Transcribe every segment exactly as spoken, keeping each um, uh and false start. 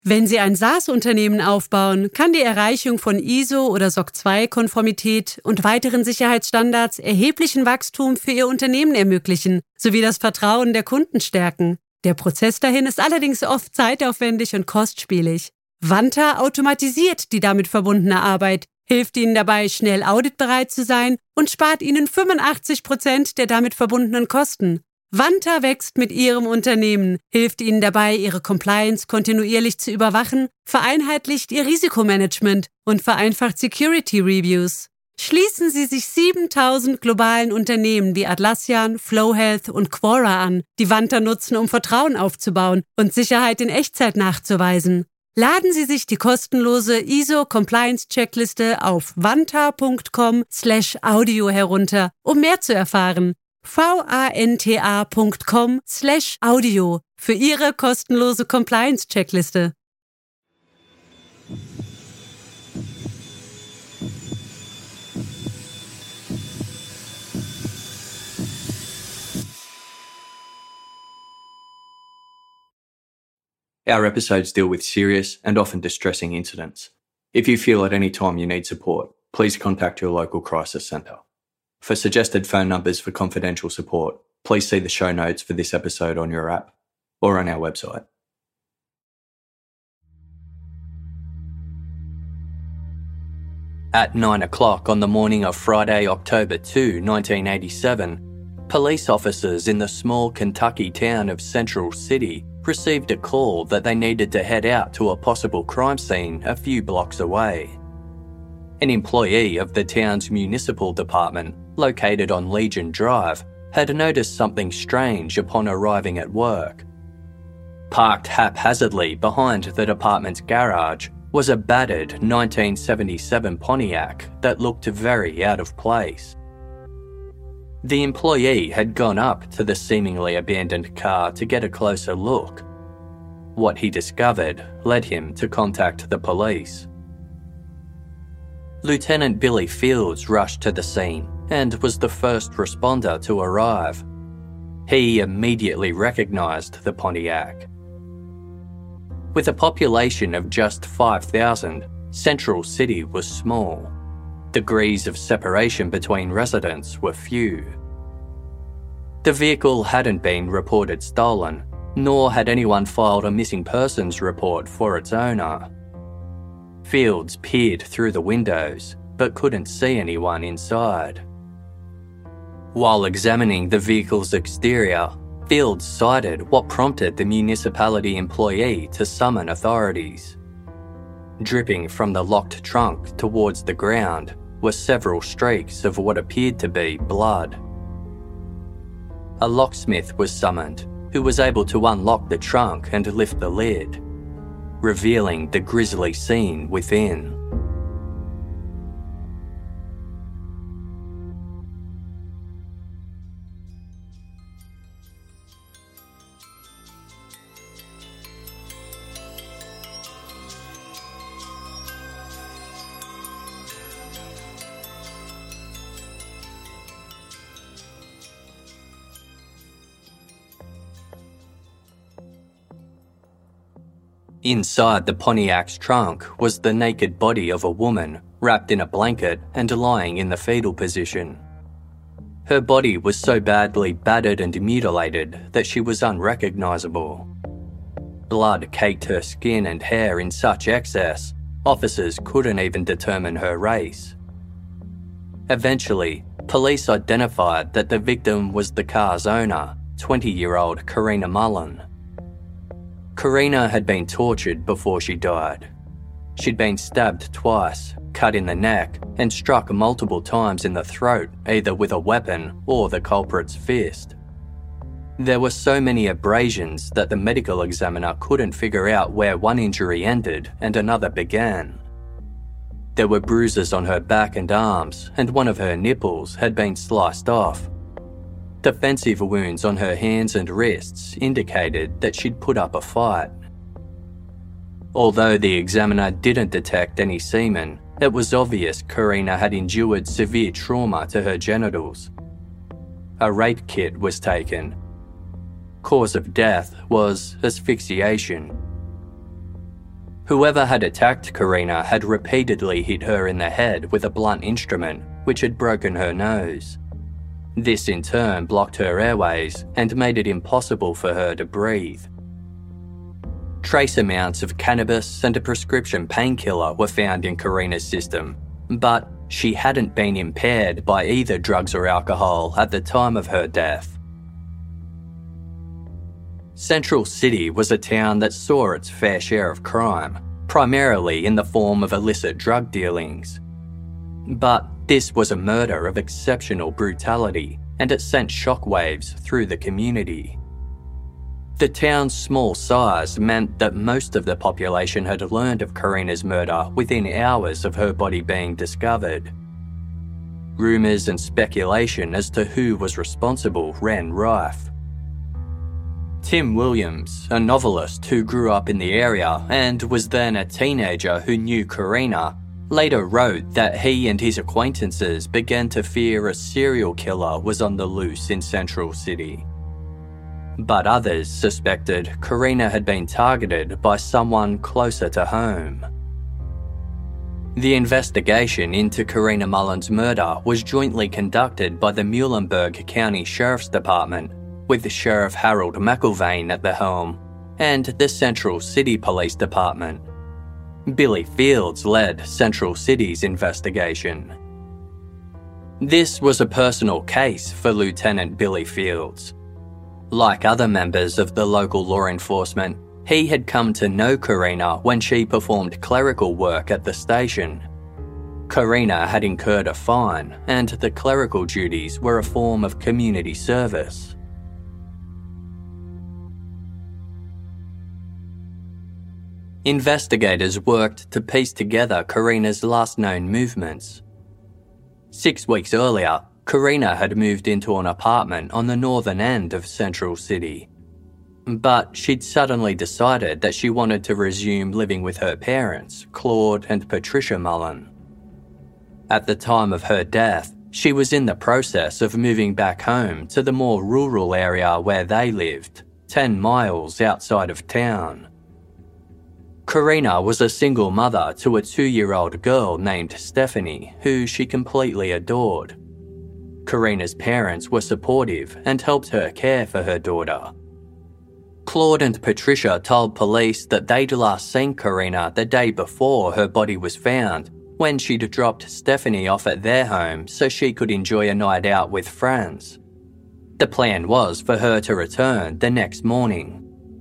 Wenn Sie ein SaaS-Unternehmen aufbauen, kann die Erreichung von I S O- oder S O C zwei Konformität und weiteren Sicherheitsstandards erheblichen Wachstum für Ihr Unternehmen ermöglichen, sowie das Vertrauen der Kunden stärken. Der Prozess dahin ist allerdings oft zeitaufwendig und kostspielig. Vanta automatisiert die damit verbundene Arbeit, hilft Ihnen dabei, schnell auditbereit zu sein und spart Ihnen fünfundachtzig Prozent der damit verbundenen Kosten. Vanta wächst mit Ihrem Unternehmen, hilft Ihnen dabei, Ihre Compliance kontinuierlich zu überwachen, vereinheitlicht Ihr Risikomanagement und vereinfacht Security Reviews. Schließen Sie sich siebentausend globalen Unternehmen wie Atlassian, FlowHealth und Quora an, die Vanta nutzen, um Vertrauen aufzubauen und Sicherheit in Echtzeit nachzuweisen. Laden Sie sich die kostenlose I S O-Compliance-Checkliste auf vanta.com slash audio herunter, um mehr zu erfahren. vanta.com slash audio für Ihre kostenlose Compliance-Checkliste. Our episodes deal with serious and often distressing incidents. If you feel at any time you need support, please contact your local crisis centre. For suggested phone numbers for confidential support, please see the show notes for this episode on your app or on our website. At nine o'clock on the morning of Friday, October second, nineteen eighty-seven, police officers in the small Kentucky town of Central City received a call that they needed to head out to a possible crime scene a few blocks away. An employee of the town's municipal department, located on Legion Drive, had noticed something strange upon arriving at work. Parked haphazardly behind the department's garage was a battered nineteen seventy-seven Pontiac that looked very out of place. The employee had gone up to the seemingly abandoned car to get a closer look. What he discovered led him to contact the police. Lieutenant Billy Fields rushed to the scene and was the first responder to arrive. He immediately recognised the Pontiac. With a population of just five thousand, Central City was small. Degrees of separation between residents were few. The vehicle hadn't been reported stolen, nor had anyone filed a missing persons report for its owner. Fields peered through the windows, but couldn't see anyone inside. While examining the vehicle's exterior, Fields cited what prompted the municipality employee to summon authorities. Dripping from the locked trunk towards the ground were several streaks of what appeared to be blood. A locksmith was summoned, who was able to unlock the trunk and lift the lid, revealing the grisly scene within. Inside the Pontiac's trunk was the naked body of a woman wrapped in a blanket and lying in the fetal position. Her body was so badly battered and mutilated that she was unrecognisable. Blood caked her skin and hair in such excess, officers couldn't even determine her race. Eventually, police identified that the victim was the car's owner, twenty-year-old Karina Mullen. Karina had been tortured before she died. She'd been stabbed twice, cut in the neck, and struck multiple times in the throat, either with a weapon or the culprit's fist. There were so many abrasions that the medical examiner couldn't figure out where one injury ended and another began. There were bruises on her back and arms, and one of her nipples had been sliced off. Defensive wounds on her hands and wrists indicated that she'd put up a fight. Although the examiner didn't detect any semen, it was obvious Karina had endured severe trauma to her genitals. A rape kit was taken. Cause of death was asphyxiation. Whoever had attacked Karina had repeatedly hit her in the head with a blunt instrument, which had broken her nose. This in turn blocked her airways and made it impossible for her to breathe. Trace amounts of cannabis and a prescription painkiller were found in Karina's system, but she hadn't been impaired by either drugs or alcohol at the time of her death. Central City was a town that saw its fair share of crime, primarily in the form of illicit drug dealings. But this was a murder of exceptional brutality, and it sent shockwaves through the community. The town's small size meant that most of the population had learned of Karina's murder within hours of her body being discovered. Rumours and speculation as to who was responsible ran rife. Tim Williams, a novelist who grew up in the area and was then a teenager who knew Karina, later wrote that he and his acquaintances began to fear a serial killer was on the loose in Central City. But others suspected Karina had been targeted by someone closer to home. The investigation into Karina Mullen's murder was jointly conducted by the Muhlenberg County Sheriff's Department, with Sheriff Harold McIlvaine at the helm, and the Central City Police Department. Billy Fields led Central City's investigation. This was a personal case for Lieutenant Billy Fields. Like other members of the local law enforcement, he had come to know Karina when she performed clerical work at the station. Karina had incurred a fine, and the clerical duties were a form of community service. Investigators worked to piece together Karina's last known movements. Six weeks earlier, Karina had moved into an apartment on the northern end of Central City. But she'd suddenly decided that she wanted to resume living with her parents, Claude and Patricia Mullen. At the time of her death, she was in the process of moving back home to the more rural area where they lived, ten miles outside of town. Karina was a single mother to a two-year-old girl named Stephanie, who she completely adored. Karina's parents were supportive and helped her care for her daughter. Claude and Patricia told police that they'd last seen Karina the day before her body was found, when she'd dropped Stephanie off at their home so she could enjoy a night out with friends. The plan was for her to return the next morning.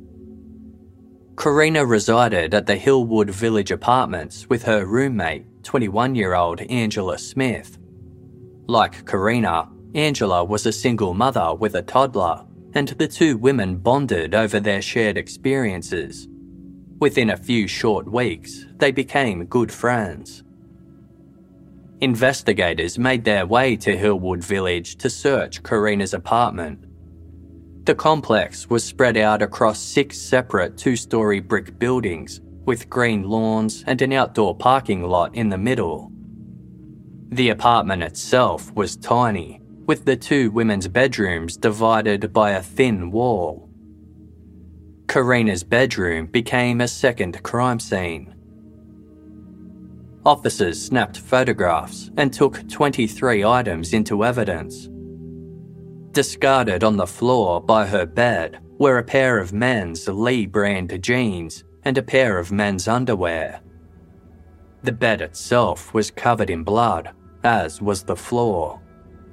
Karina resided at the Hillwood Village Apartments with her roommate, twenty-one-year-old Angela Smith. Like Karina, Angela was a single mother with a toddler, and the two women bonded over their shared experiences. Within a few short weeks, they became good friends. Investigators made their way to Hillwood Village to search Karina's apartment. The complex was spread out across six separate two-storey brick buildings, with green lawns and an outdoor parking lot in the middle. The apartment itself was tiny, with the two women's bedrooms divided by a thin wall. Karina's bedroom became a second crime scene. Officers snapped photographs and took twenty-three items into evidence. Discarded on the floor by her bed were a pair of men's Lee brand jeans and a pair of men's underwear. The bed itself was covered in blood, as was the floor.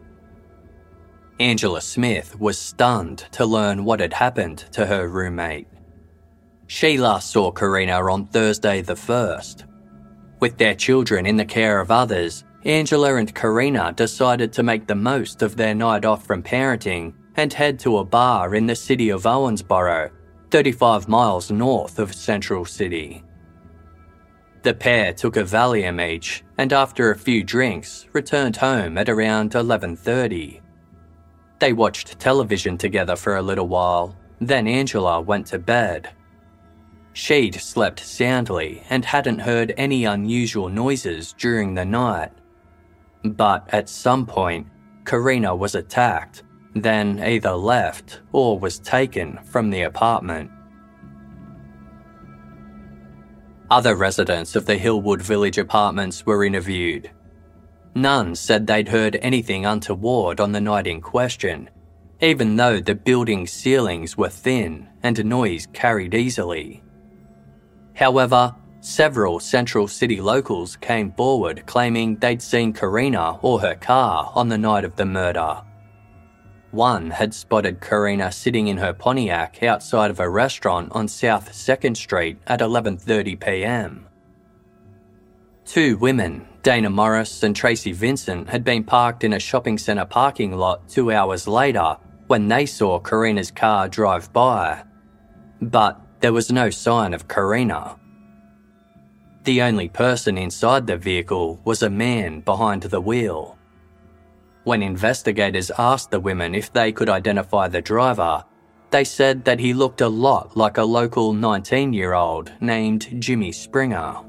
Angela Smith was stunned to learn what had happened to her roommate. She last saw Karina on Thursday the first. With their children in the care of others, Angela and Karina decided to make the most of their night off from parenting and head to a bar in the city of Owensboro, thirty-five miles north of Central City. The pair took a Valium each and after a few drinks returned home at around eleven thirty. They watched television together for a little while, then Angela went to bed. She'd slept soundly and hadn't heard any unusual noises during the night. But at some point, Karina was attacked, then either left or was taken from the apartment. Other residents of the Hillwood Village apartments were interviewed. None said they'd heard anything untoward on the night in question, even though the building's ceilings were thin and noise carried easily. However, several Central City locals came forward claiming they'd seen Karina or her car on the night of the murder. One had spotted Karina sitting in her Pontiac outside of a restaurant on South second Street at eleven thirty p m. Two women, Dana Morris and Tracy Vincent, had been parked in a shopping centre parking lot two hours later when they saw Karina's car drive by. But there was no sign of Karina. The only person inside the vehicle was a man behind the wheel. When investigators asked the women if they could identify the driver, they said that he looked a lot like a local nineteen-year-old named Jimmy Springer.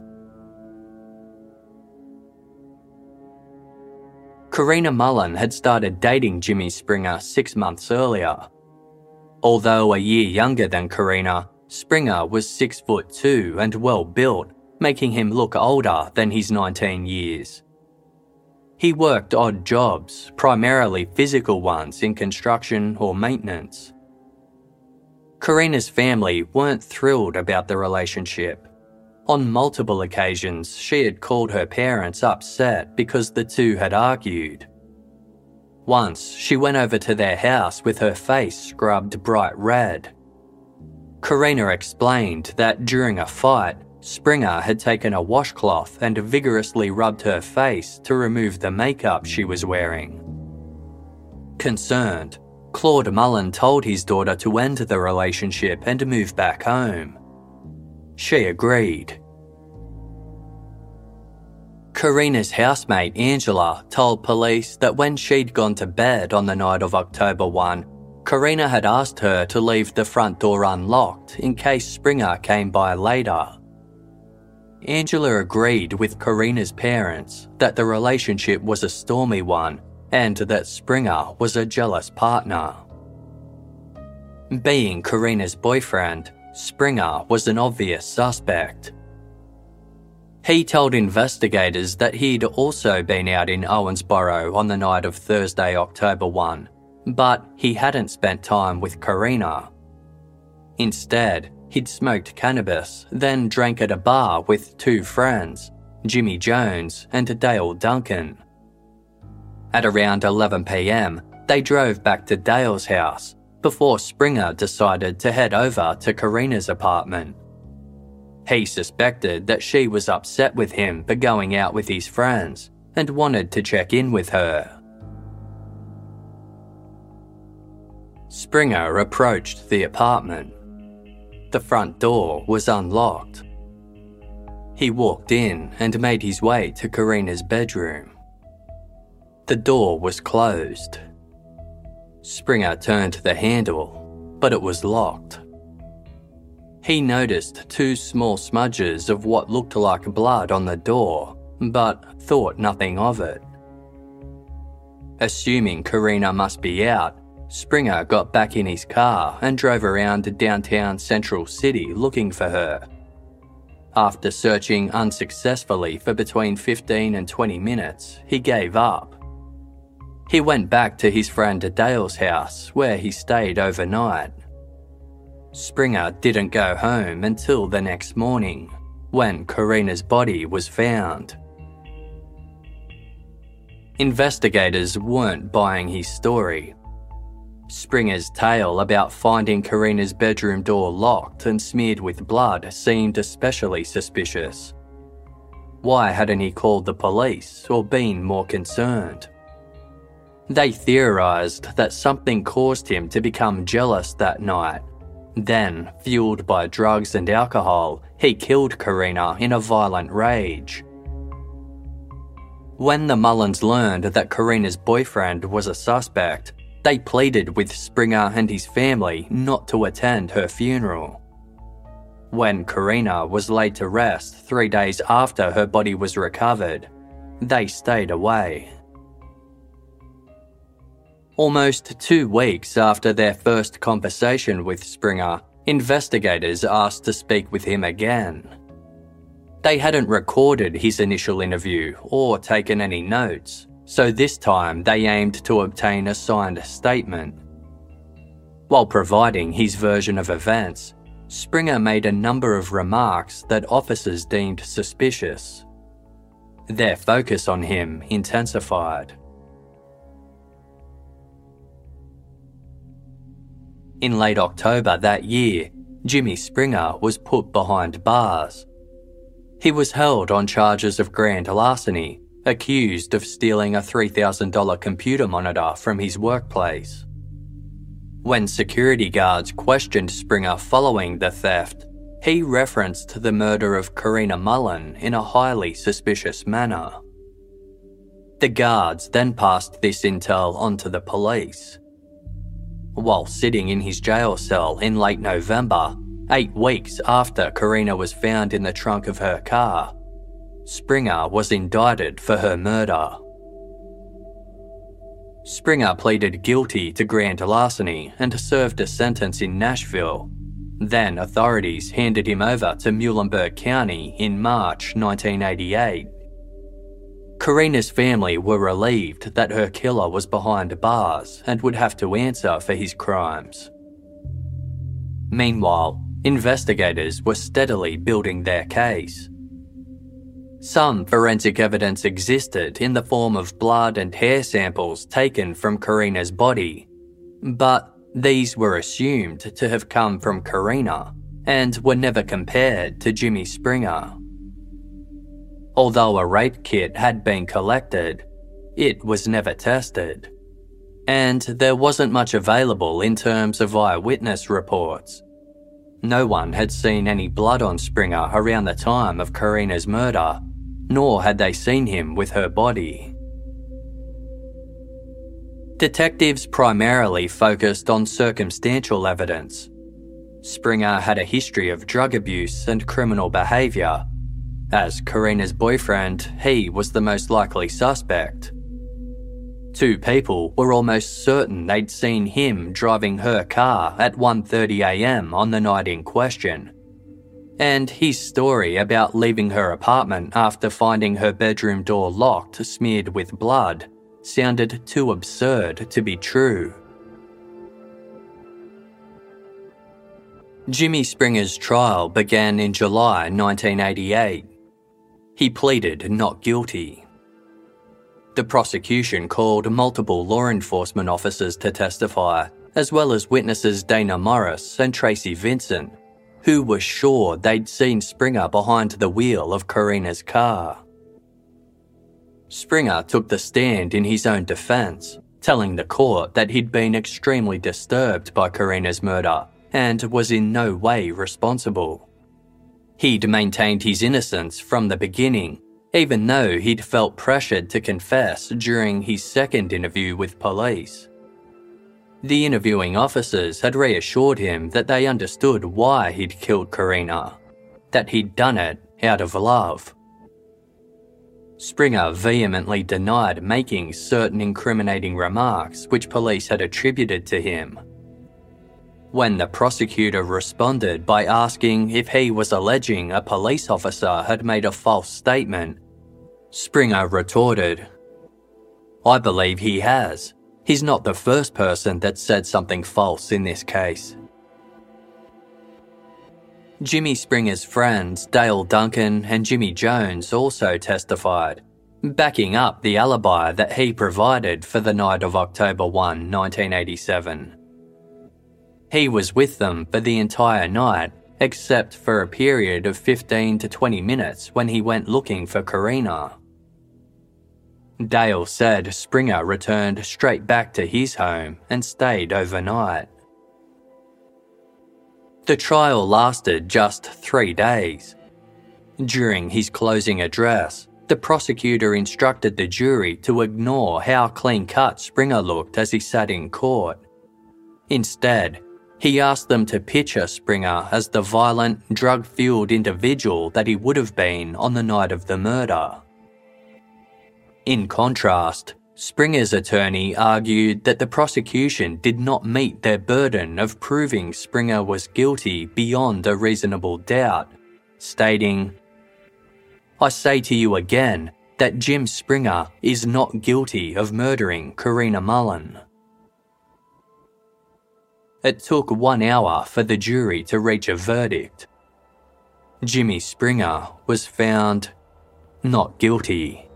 Karina Mullen had started dating Jimmy Springer six months earlier. Although a year younger than Karina, Springer was six foot two and well built, making him look older than his nineteen years. He worked odd jobs, primarily physical ones in construction or maintenance. Karina's family weren't thrilled about the relationship. On multiple occasions, she had called her parents upset because the two had argued. Once, she went over to their house with her face scrubbed bright red. Karina explained that during a fight, Springer had taken a washcloth and vigorously rubbed her face to remove the makeup she was wearing. Concerned, Claude Mullen told his daughter to end the relationship and move back home. She agreed. Karina's housemate Angela told police that when she'd gone to bed on the night of October first, Karina had asked her to leave the front door unlocked in case Springer came by later. Angela agreed with Karina's parents that the relationship was a stormy one and that Springer was a jealous partner. Being Karina's boyfriend, Springer was an obvious suspect. He told investigators that he'd also been out in Owensboro on the night of Thursday, October first, but he hadn't spent time with Karina. Instead, he'd smoked cannabis, then drank at a bar with two friends, Jimmy Jones and Dale Duncan. At around eleven p m, they drove back to Dale's house before Springer decided to head over to Karina's apartment. He suspected that she was upset with him for going out with his friends and wanted to check in with her. Springer approached the apartment. The front door was unlocked. He walked in and made his way to Karina's bedroom. The door was closed. Springer turned the handle, but it was locked. He noticed two small smudges of what looked like blood on the door, but thought nothing of it. Assuming Karina must be out, Springer got back in his car and drove around downtown Central City looking for her. After searching unsuccessfully for between fifteen and twenty minutes, he gave up. He went back to his friend Dale's house, where he stayed overnight. Springer didn't go home until the next morning, when Karina's body was found. Investigators weren't buying his story. Springer's tale about finding Karina's bedroom door locked and smeared with blood seemed especially suspicious. Why hadn't he called the police or been more concerned? They theorised that something caused him to become jealous that night. Then, fueled by drugs and alcohol, he killed Karina in a violent rage. When the Mullens learned that Karina's boyfriend was a suspect, they pleaded with Springer and his family not to attend her funeral. When Karina was laid to rest three days after her body was recovered, they stayed away. Almost two weeks after their first conversation with Springer, investigators asked to speak with him again. They hadn't recorded his initial interview or taken any notes, so this time they aimed to obtain a signed statement. While providing his version of events, Springer made a number of remarks that officers deemed suspicious. Their focus on him intensified. In late October that year, Jimmy Springer was put behind bars. He was held on charges of grand larceny, accused of stealing a three thousand dollars computer monitor from his workplace. When security guards questioned Springer following the theft, he referenced the murder of Karina Mullen in a highly suspicious manner. The guards then passed this intel on to the police. While sitting in his jail cell in late November, eight weeks after Karina was found in the trunk of her car, Springer was indicted for her murder. Springer pleaded guilty to grand larceny and served a sentence in Nashville. Then authorities handed him over to Muhlenberg County in March nineteen eighty-eight. Karina's family were relieved that her killer was behind bars and would have to answer for his crimes. Meanwhile, investigators were steadily building their case. Some forensic evidence existed in the form of blood and hair samples taken from Karina's body, but these were assumed to have come from Karina and were never compared to Jimmy Springer. Although a rape kit had been collected, it was never tested, and there wasn't much available in terms of eyewitness reports. No one had seen any blood on Springer around the time of Karina's murder, nor had they seen him with her body. Detectives primarily focused on circumstantial evidence. Springer had a history of drug abuse and criminal behaviour. As Karina's boyfriend, he was the most likely suspect. Two people were almost certain they'd seen him driving her car at one thirty a m on the night in question. And his story about leaving her apartment after finding her bedroom door locked, smeared with blood, sounded too absurd to be true. Jimmy Springer's trial began in July nineteen eighty-eight. He pleaded not guilty. The prosecution called multiple law enforcement officers to testify, as well as witnesses Dana Morris and Tracy Vincent, who were sure they'd seen Springer behind the wheel of Karina's car. Springer took the stand in his own defence, telling the court that he'd been extremely disturbed by Karina's murder and was in no way responsible. He'd maintained his innocence from the beginning, even though he'd felt pressured to confess during his second interview with police. The interviewing officers had reassured him that they understood why he'd killed Karina, that he'd done it out of love. Springer vehemently denied making certain incriminating remarks which police had attributed to him. When the prosecutor responded by asking if he was alleging a police officer had made a false statement, Springer retorted, "I believe he has. He's not the first person that said something false in this case." Jimmy Springer's friends Dale Duncan and Jimmy Jones also testified, backing up the alibi that he provided for the night of October first, nineteen eighty-seven. He was with them for the entire night, except for a period of fifteen to twenty minutes when he went looking for Karina. Dale said Springer returned straight back to his home and stayed overnight. The trial lasted just three days. During his closing address, the prosecutor instructed the jury to ignore how clean-cut Springer looked as he sat in court. Instead, he asked them to picture Springer as the violent, drug-fueled individual that he would have been on the night of the murder. In contrast, Springer's attorney argued that the prosecution did not meet their burden of proving Springer was guilty beyond a reasonable doubt, stating, I say to you again that Jim Springer is not guilty of murdering Karina Mullen. It took one hour for the jury to reach a verdict. Jimmy Springer was found not guilty.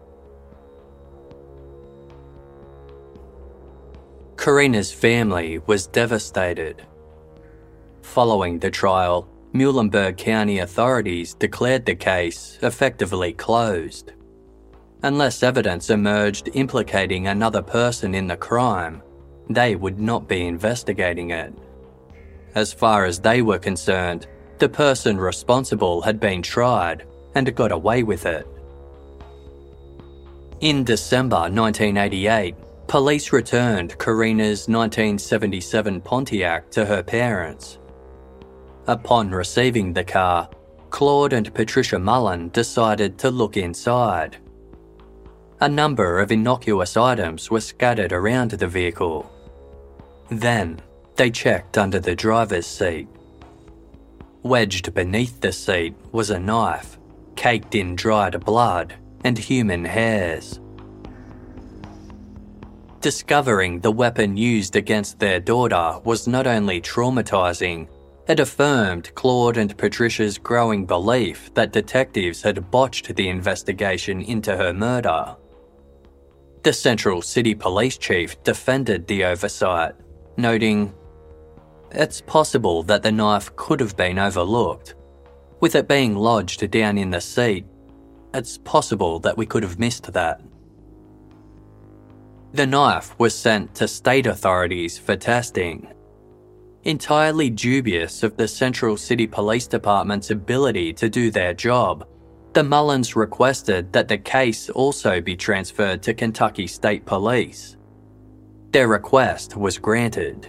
Karina's family was devastated. Following the trial, Muhlenberg County authorities declared the case effectively closed. Unless evidence emerged implicating another person in the crime, they would not be investigating it. As far as they were concerned, the person responsible had been tried and got away with it. In December nineteen eighty-eight, police returned Karina's nineteen seventy-seven Pontiac to her parents. Upon receiving the car, Claude and Patricia Mullen decided to look inside. A number of innocuous items were scattered around the vehicle. Then, they checked under the driver's seat. Wedged beneath the seat was a knife, caked in dried blood and human hairs. Discovering the weapon used against their daughter was not only traumatizing, it affirmed Claude and Patricia's growing belief that detectives had botched the investigation into her murder. The Central City Police Chief defended the oversight, noting, "It's possible that the knife could have been overlooked. With it being lodged down in the seat, it's possible that we could have missed that." The knife was sent to state authorities for testing. Entirely dubious of the Central City Police Department's ability to do their job, the Mullens requested that the case also be transferred to Kentucky State Police. Their request was granted.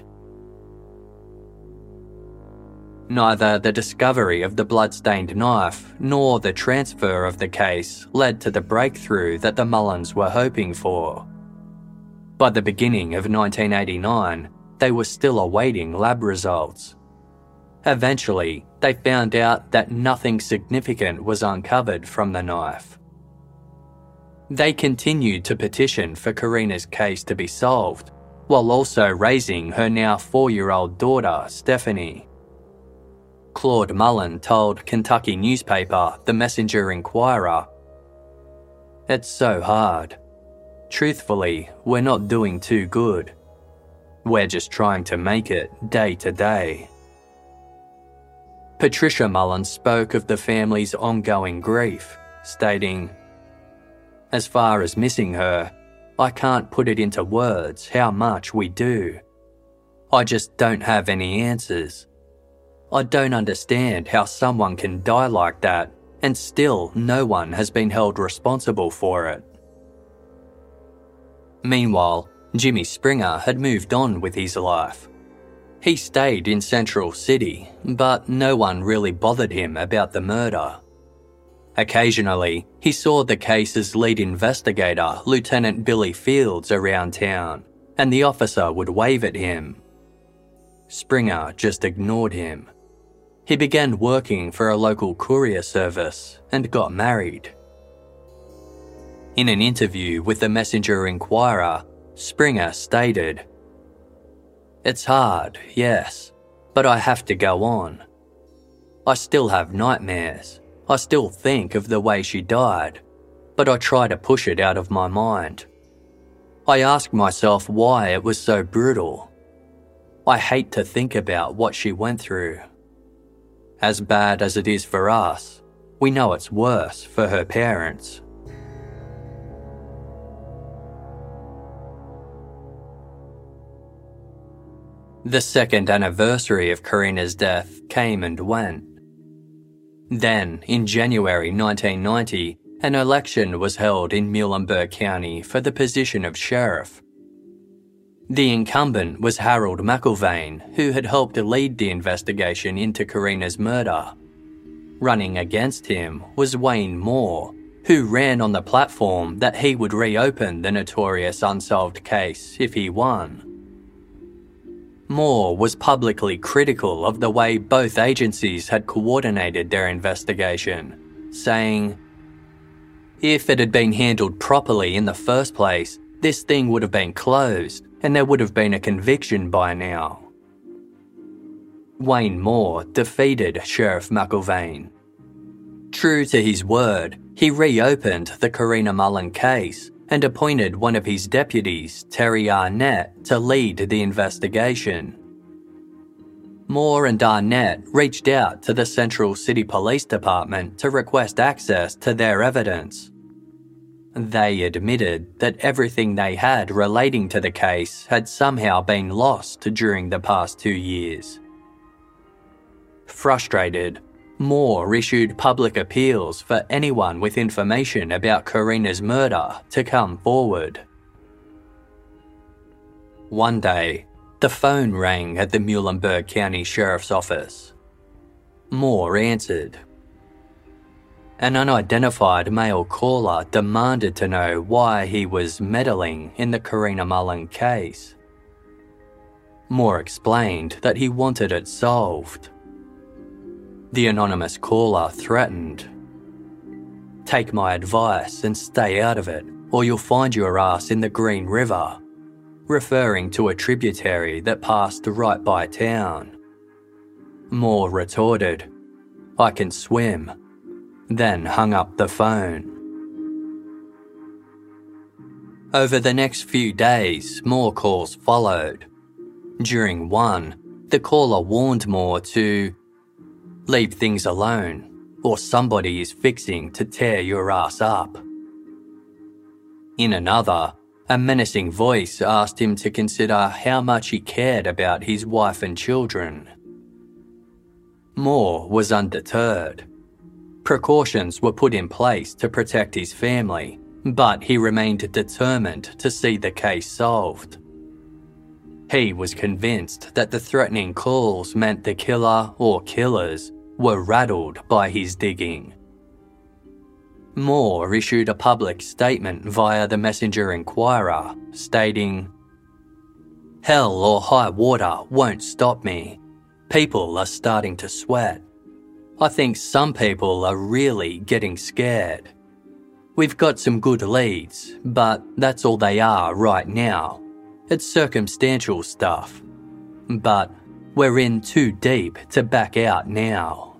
Neither the discovery of the blood-stained knife nor the transfer of the case led to the breakthrough that the Mullens were hoping for. By the beginning of nineteen eighty-nine, they were still awaiting lab results. Eventually, they found out that nothing significant was uncovered from the knife. They continued to petition for Karina's case to be solved, while also raising her now four-year-old daughter, Stephanie. Claude Mullen told Kentucky newspaper The Messenger-Inquirer, "It's so hard. Truthfully, we're not doing too good. We're just trying to make it day to day." Patricia Mullen spoke of the family's ongoing grief, stating, "As far as missing her, I can't put it into words how much we do. I just don't have any answers. I don't understand how someone can die like that and still no one has been held responsible for it." Meanwhile, Jimmy Springer had moved on with his life. He stayed in Central City, but no one really bothered him about the murder. Occasionally, he saw the case's lead investigator, Lieutenant Billy Fields, around town, and the officer would wave at him. Springer just ignored him. He began working for a local courier service and got married. In an interview with the Messenger-Inquirer, Springer stated, "It's hard, yes, but I have to go on. I still have nightmares. I still think of the way she died, but I try to push it out of my mind. I ask myself why it was so brutal. I hate to think about what she went through. As bad as it is for us, we know it's worse for her parents." The second anniversary of Karina's death came and went. Then, in January nineteen ninety, an election was held in Muhlenberg County for the position of sheriff. The incumbent was Harold McIlvaine, who had helped lead the investigation into Karina's murder. Running against him was Wayne Moore, who ran on the platform that he would reopen the notorious unsolved case if he won. Moore was publicly critical of the way both agencies had coordinated their investigation, saying, If it had been handled properly in the first place, this thing would have been closed and there would have been a conviction by now. Wayne Moore defeated Sheriff McIlvaine. True to his word, he reopened the Karina Mullen case and appointed one of his deputies, Terry Arnett, to lead the investigation. Moore and Arnett reached out to the Central City Police Department to request access to their evidence. They admitted that everything they had relating to the case had somehow been lost during the past two years. Frustrated, Moore issued public appeals for anyone with information about Karina's murder to come forward. One day, the phone rang at the Muhlenberg County Sheriff's Office. Moore answered. An unidentified male caller demanded to know why he was meddling in the Karina Mullen case. Moore explained that he wanted it solved. The anonymous caller threatened, "Take my advice and stay out of it, or you'll find your ass in the Green River," referring to a tributary that passed right by town. Moore retorted, "I can swim," then hung up the phone. Over the next few days, more calls followed. During one, the caller warned Moore to leave things alone, or somebody is fixing to tear your ass up. In another, a menacing voice asked him to consider how much he cared about his wife and children. Moore was undeterred. Precautions were put in place to protect his family, but he remained determined to see the case solved. He was convinced that the threatening calls meant the killer or killers were rattled by his digging. Moore issued a public statement via the Messenger Enquirer, stating, "Hell or high water won't stop me. People are starting to sweat. I think some people are really getting scared. We've got some good leads, but that's all they are right now. It's circumstantial stuff. But we're in too deep to back out now."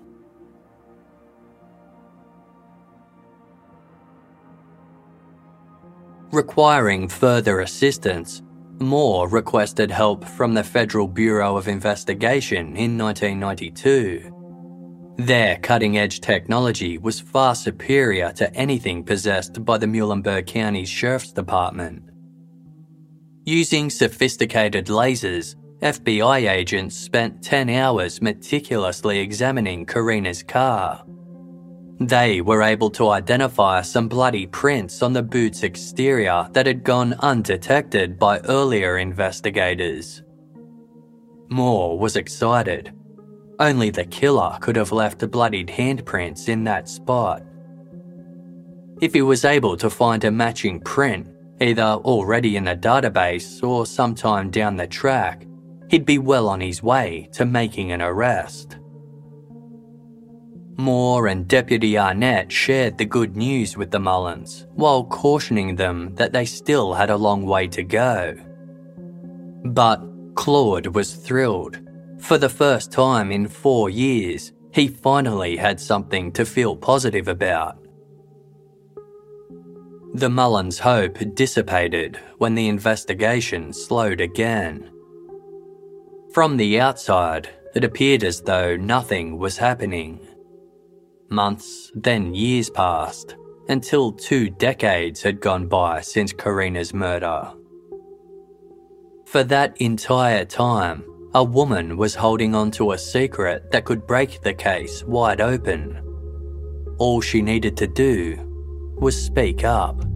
Requiring further assistance, Moore requested help from the Federal Bureau of Investigation in nineteen ninety-two. Their cutting-edge technology was far superior to anything possessed by the Muhlenberg County Sheriff's Department. Using sophisticated lasers, F B I agents spent ten hours meticulously examining Karina's car. They were able to identify some bloody prints on the boot's exterior that had gone undetected by earlier investigators. Moore was excited. Only the killer could have left bloodied handprints in that spot. If he was able to find a matching print, either already in the database or sometime down the track, he'd be well on his way to making an arrest. Moore and Deputy Arnett shared the good news with the Mullens, while cautioning them that they still had a long way to go. But Claude was thrilled. For the first time in four years, he finally had something to feel positive about. The Mullens' hope dissipated when the investigation slowed again. From the outside, it appeared as though nothing was happening. Months, then years passed, until two decades had gone by since Karina's murder. For that entire time, a woman was holding on to a secret that could break the case wide open. All she needed to do was speak up.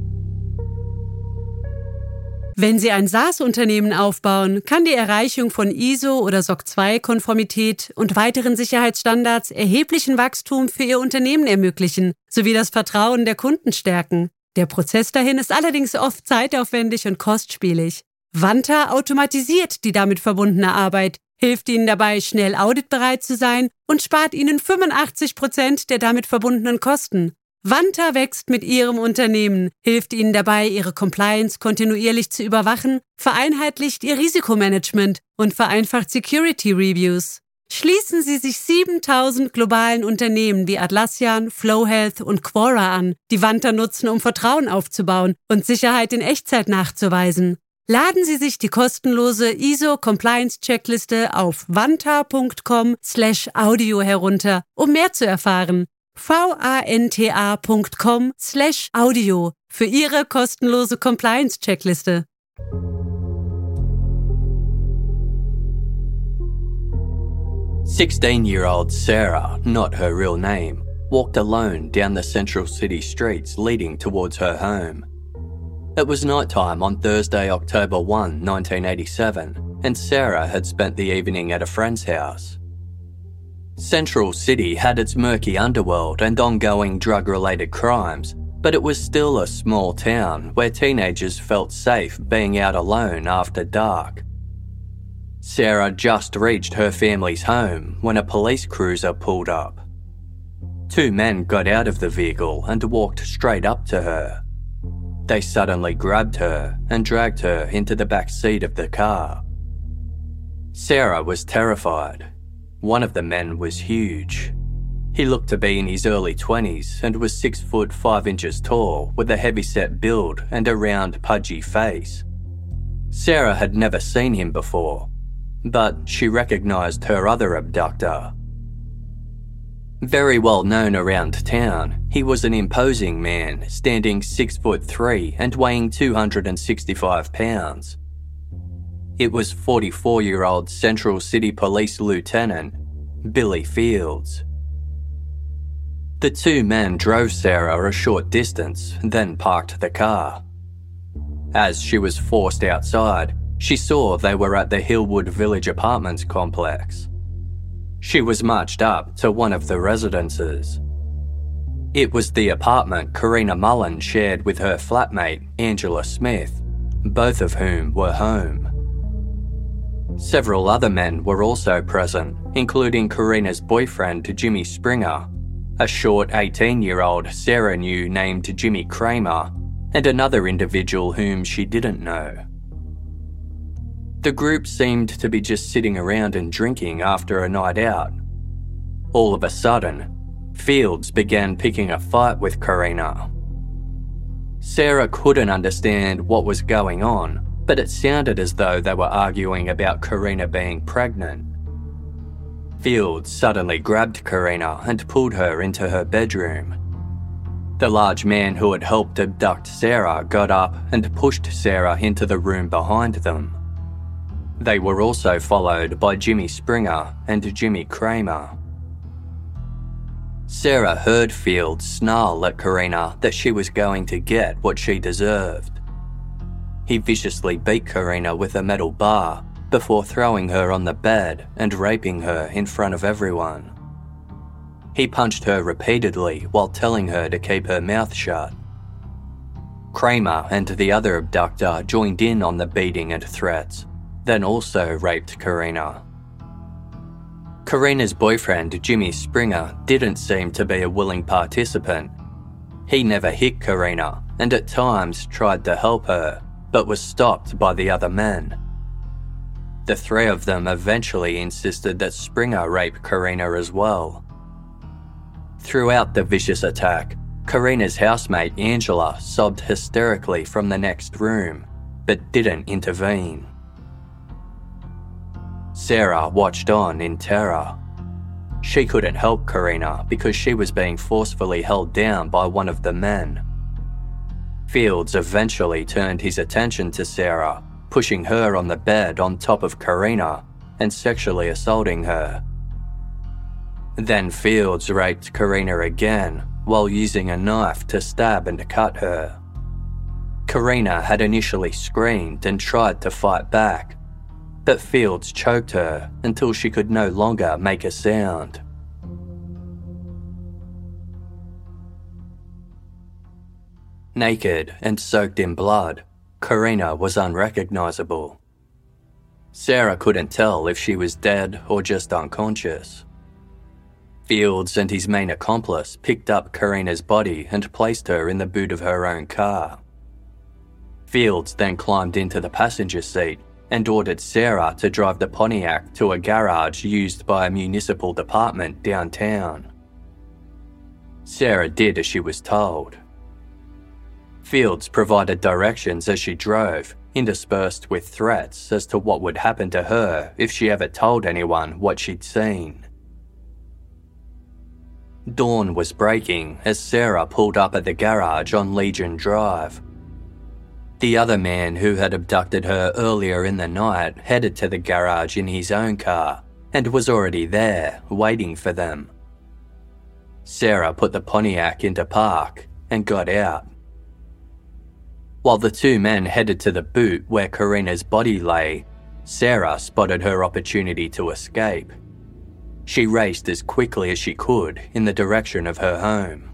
Wenn Sie ein SaaS-Unternehmen aufbauen, kann die Erreichung von I S O- oder S O C zwei Konformität und weiteren Sicherheitsstandards erheblichen Wachstum für Ihr Unternehmen ermöglichen, sowie das Vertrauen der Kunden stärken. Der Prozess dahin ist allerdings oft zeitaufwendig und kostspielig. Vanta automatisiert die damit verbundene Arbeit, hilft Ihnen dabei, schnell auditbereit zu sein und spart Ihnen fünfundachtzig Prozent der damit verbundenen Kosten. Vanta wächst mit ihrem Unternehmen, hilft ihnen dabei, ihre Compliance kontinuierlich zu überwachen, vereinheitlicht ihr Risikomanagement und vereinfacht Security Reviews. Schließen Sie sich siebentausend globalen Unternehmen wie Atlassian, Flowhealth und Quora an, die Vanta nutzen, um Vertrauen aufzubauen und Sicherheit in Echtzeit nachzuweisen. Laden Sie sich die kostenlose I S O-Compliance-Checkliste auf vanta.com slash audio herunter, um mehr zu erfahren. vanta.com slash audio für Ihre kostenlose Compliance-Checkliste. sixteen-year-old Sarah, not her real name, walked alone down the central city streets leading towards her home. It was nighttime on Thursday, October first, nineteen eighty-seven, and Sarah had spent the evening at a friend's house. Central City had its murky underworld and ongoing drug-related crimes, but it was still a small town where teenagers felt safe being out alone after dark. Sarah just reached her family's home when a police cruiser pulled up. Two men got out of the vehicle and walked straight up to her. They suddenly grabbed her and dragged her into the back seat of the car. Sarah was terrified. One of the men was huge. He looked to be in his early twenties and was six foot five inches tall with a heavy-set build and a round, pudgy face. Sarah had never seen him before, but she recognised her other abductor. Very well known around town, he was an imposing man, standing six foot three and weighing two hundred sixty-five pounds. It was forty-four-year-old Central City Police Lieutenant Billy Fields. The two men drove Sarah a short distance, then parked the car. As she was forced outside, she saw they were at the Hillwood Village Apartments complex. She was marched up to one of the residences. It was the apartment Karina Mullen shared with her flatmate, Angela Smith, both of whom were home. Several other men were also present, including Karina's boyfriend, Jimmy Springer, a short eighteen-year-old Sarah knew named Jimmy Kramer, and another individual whom she didn't know. The group seemed to be just sitting around and drinking after a night out. All of a sudden, Fields began picking a fight with Karina. Sarah couldn't understand what was going on, but it sounded as though they were arguing about Karina being pregnant. Fields suddenly grabbed Karina and pulled her into her bedroom. The large man who had helped abduct Sarah got up and pushed Sarah into the room behind them. They were also followed by Jimmy Springer and Jimmy Kramer. Sarah heard Fields snarl at Karina that she was going to get what she deserved. He viciously beat Karina with a metal bar before throwing her on the bed and raping her in front of everyone. He punched her repeatedly while telling her to keep her mouth shut. Kramer and the other abductor joined in on the beating and threats, then also raped Karina. Karina's boyfriend, Jimmy Springer, didn't seem to be a willing participant. He never hit Karina and at times tried to help her, but was stopped by the other men. The three of them eventually insisted that Springer rape Karina as well. Throughout the vicious attack, Karina's housemate Angela sobbed hysterically from the next room, but didn't intervene. Sarah watched on in terror. She couldn't help Karina because she was being forcefully held down by one of the men. Fields eventually turned his attention to Sarah, pushing her on the bed on top of Karina and sexually assaulting her. Then Fields raped Karina again while using a knife to stab and cut her. Karina had initially screamed and tried to fight back, but Fields choked her until she could no longer make a sound. Naked and soaked in blood, Karina was unrecognizable. Sarah couldn't tell if she was dead or just unconscious. Fields and his main accomplice picked up Karina's body and placed her in the boot of her own car. Fields then climbed into the passenger seat and ordered Sarah to drive the Pontiac to a garage used by a municipal department downtown. Sarah did as she was told. Fields provided directions as she drove, interspersed with threats as to what would happen to her if she ever told anyone what she'd seen. Dawn was breaking as Sarah pulled up at the garage on Legion Drive. The other man who had abducted her earlier in the night headed to the garage in his own car and was already there, waiting for them. Sarah put the Pontiac into park and got out. While the two men headed to the boot where Karina's body lay, Sarah spotted her opportunity to escape. She raced as quickly as she could in the direction of her home.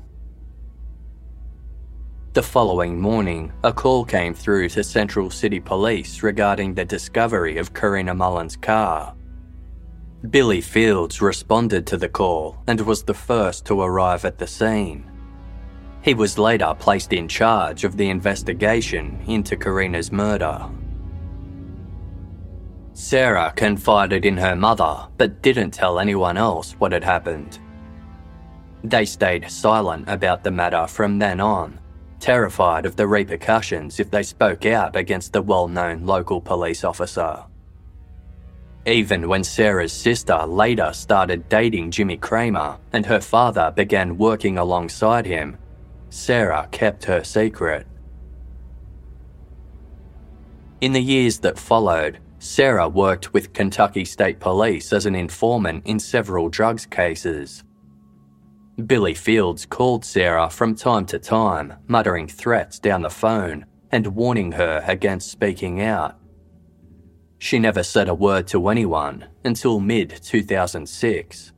The following morning, a call came through to Central City Police regarding the discovery of Karina Mullen's car. Billy Fields responded to the call and was the first to arrive at the scene. He was later placed in charge of the investigation into Karina's murder. Sarah confided in her mother but didn't tell anyone else what had happened. They stayed silent about the matter from then on, terrified of the repercussions if they spoke out against the well-known local police officer. Even when Sarah's sister later started dating Jimmy Kramer and her father began working alongside him, Sarah kept her secret. In the years that followed, Sarah worked with Kentucky State Police as an informant in several drugs cases. Billy Fields called Sarah from time to time, muttering threats down the phone and warning her against speaking out. She never said a word to anyone until mid two thousand six.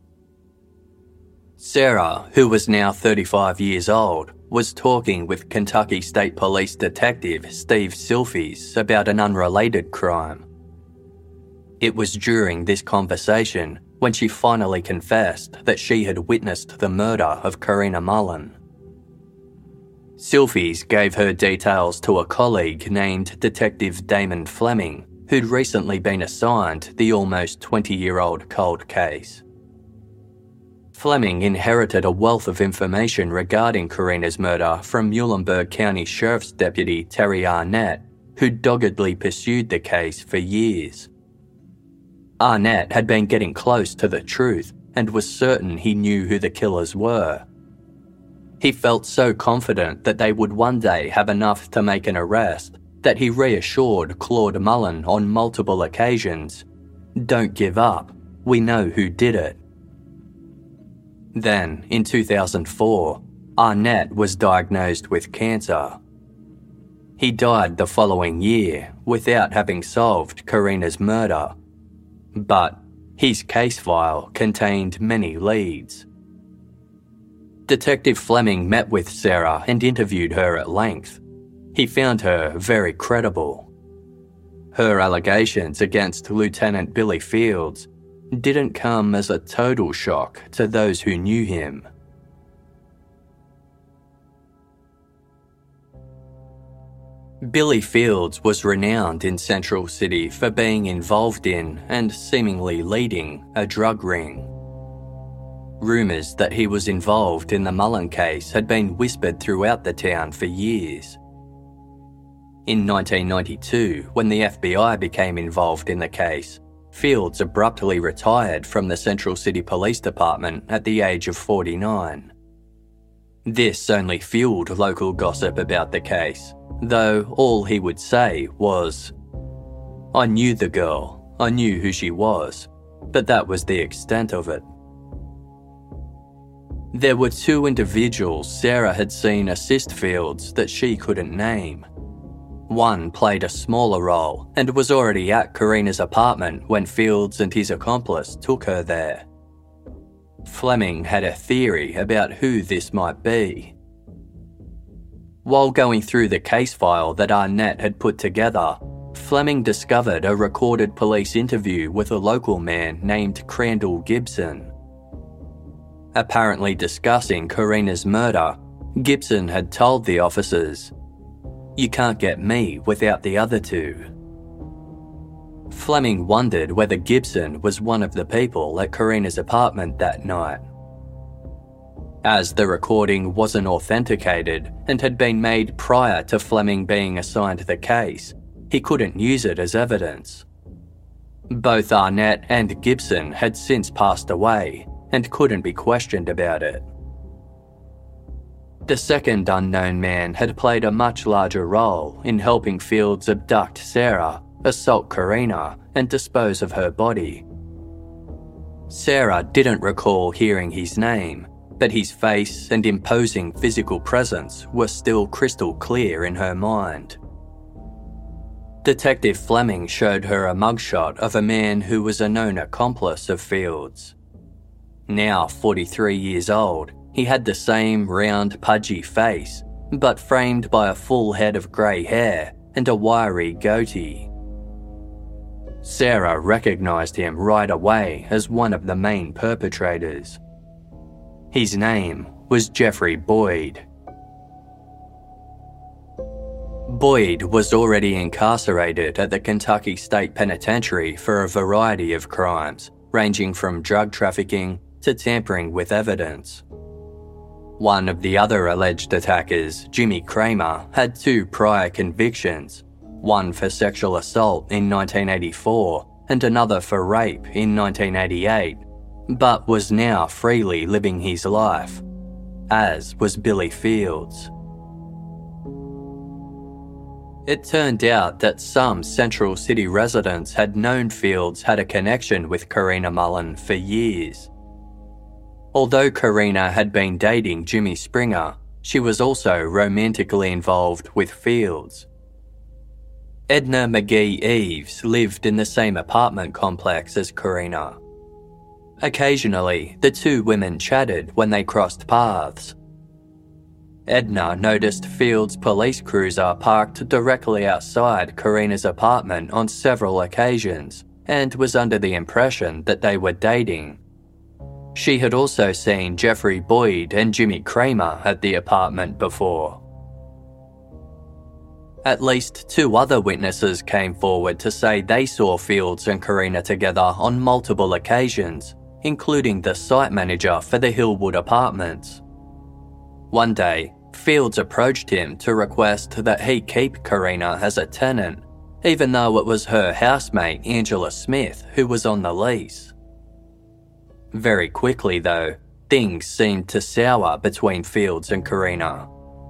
Sarah, who was now thirty-five years old, was talking with Kentucky State Police Detective Steve Silfies about an unrelated crime. It was during this conversation when she finally confessed that she had witnessed the murder of Karina Mullen. Silfies gave her details to a colleague named Detective Damon Fleming, who'd recently been assigned the almost twenty-year-old cold case. Fleming inherited a wealth of information regarding Karina's murder from Muhlenberg County Sheriff's Deputy Terry Arnett, who doggedly pursued the case for years. Arnett had been getting close to the truth and was certain he knew who the killers were. He felt so confident that they would one day have enough to make an arrest that he reassured Claude Mullen on multiple occasions, "Don't give up, we know who did it." Then, in two thousand four, Arnett was diagnosed with cancer. He died the following year without having solved Karina's murder. But his case file contained many leads. Detective Fleming met with Sarah and interviewed her at length. He found her very credible. Her allegations against Lieutenant Billy Fields didn't come as a total shock to those who knew him. Billy Fields was renowned in Central City for being involved in and seemingly leading a drug ring. Rumours that he was involved in the Mullen case had been whispered throughout the town for years. In nineteen ninety-two, when the F B I became involved in the case, Fields abruptly retired from the Central City Police Department at the age of forty-nine. This only fueled local gossip about the case, though all he would say was, "I knew the girl, I knew who she was, but that was the extent of it." There were two individuals Sarah had seen assist Fields that she couldn't name. One played a smaller role and was already at Karina's apartment when Fields and his accomplice took her there. Fleming had a theory about who this might be. While going through the case file that Arnett had put together, Fleming discovered a recorded police interview with a local man named Crandall Gibson. Apparently discussing Karina's murder, Gibson had told the officers, "You can't get me without the other two." Fleming wondered whether Gibson was one of the people at Karina's apartment that night. As the recording wasn't authenticated and had been made prior to Fleming being assigned the case, he couldn't use it as evidence. Both Arnett and Gibson had since passed away and couldn't be questioned about it. The second unknown man had played a much larger role in helping Fields abduct Sarah, assault Karina, and dispose of her body. Sarah didn't recall hearing his name, but his face and imposing physical presence were still crystal clear in her mind. Detective Fleming showed her a mugshot of a man who was a known accomplice of Fields. Now forty-three years old, he had the same round, pudgy face, but framed by a full head of grey hair and a wiry goatee. Sarah recognised him right away as one of the main perpetrators. His name was Jeffrey Boyd. Boyd was already incarcerated at the Kentucky State Penitentiary for a variety of crimes, ranging from drug trafficking to tampering with evidence. One of the other alleged attackers, Jimmy Kramer, had two prior convictions, one for sexual assault in nineteen eighty-four and another for rape in nineteen eighty-eight, but was now freely living his life, as was Billy Fields. It turned out that some Central City residents had known Fields had a connection with Karina Mullen for years. Although Karina had been dating Jimmy Springer, she was also romantically involved with Fields. Edna McGee Eves lived in the same apartment complex as Karina. Occasionally, the two women chatted when they crossed paths. Edna noticed Fields' police cruiser parked directly outside Karina's apartment on several occasions and was under the impression that they were dating. She had also seen Jeffrey Boyd and Jimmy Kramer at the apartment before. At least two other witnesses came forward to say they saw Fields and Karina together on multiple occasions, including the site manager for the Hillwood Apartments. One day, Fields approached him to request that he keep Karina as a tenant, even though it was her housemate Angela Smith who was on the lease. Very quickly, though, things seemed to sour between Fields and Karina.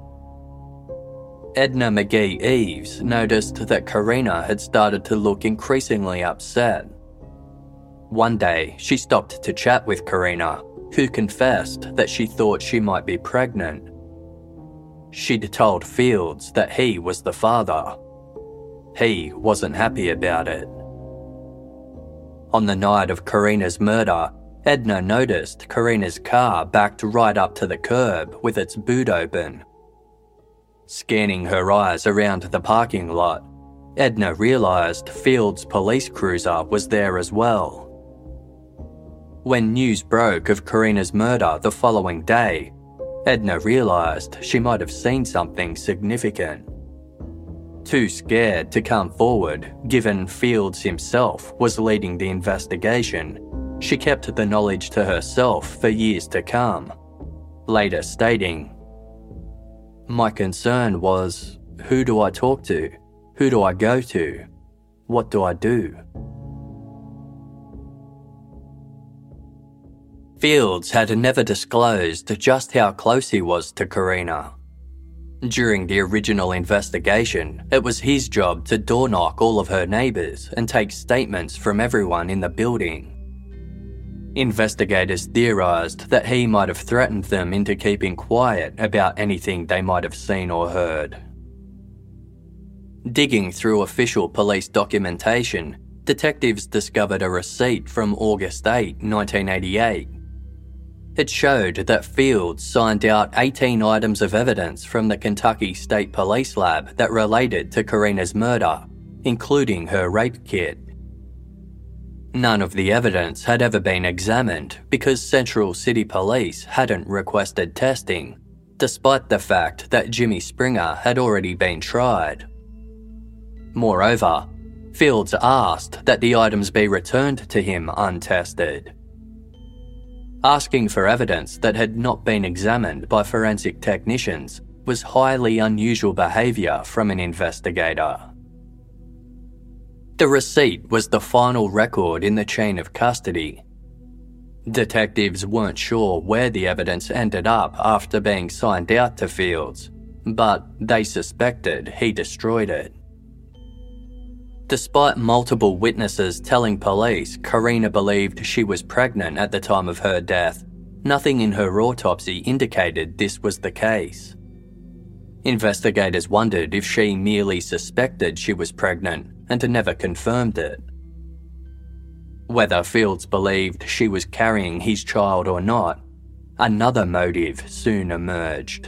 Edna McGee Eves noticed that Karina had started to look increasingly upset. One day, she stopped to chat with Karina, who confessed that she thought she might be pregnant. She'd told Fields that he was the father. He wasn't happy about it. On the night of Karina's murder, Edna noticed Karina's car backed right up to the curb with its boot open. Scanning her eyes around the parking lot, Edna realised Fields' police cruiser was there as well. When news broke of Karina's murder the following day, Edna realised she might have seen something significant. Too scared to come forward, given Fields himself was leading the investigation, she kept the knowledge to herself for years to come, later stating, "My concern was, who do I talk to? Who do I go to? What do I do?" Fields had never disclosed just how close he was to Karina. During the original investigation, it was his job to door knock all of her neighbours and take statements from everyone in the building. Investigators theorised that he might have threatened them into keeping quiet about anything they might have seen or heard. Digging through official police documentation, detectives discovered a receipt from August eighth, nineteen eighty-eight. It showed that Fields signed out eighteen items of evidence from the Kentucky State Police Lab that related to Karina's murder, including her rape kit. None of the evidence had ever been examined because Central City Police hadn't requested testing, despite the fact that Jimmy Springer had already been tried. Moreover, Fields asked that the items be returned to him untested. Asking for evidence that had not been examined by forensic technicians was highly unusual behaviour from an investigator. The receipt was the final record in the chain of custody. Detectives weren't sure where the evidence ended up after being signed out to Fields, but they suspected he destroyed it. Despite multiple witnesses telling police Karina believed she was pregnant at the time of her death, nothing in her autopsy indicated this was the case. Investigators wondered if she merely suspected she was pregnant and never confirmed it. Whether Fields believed she was carrying his child or not, another motive soon emerged.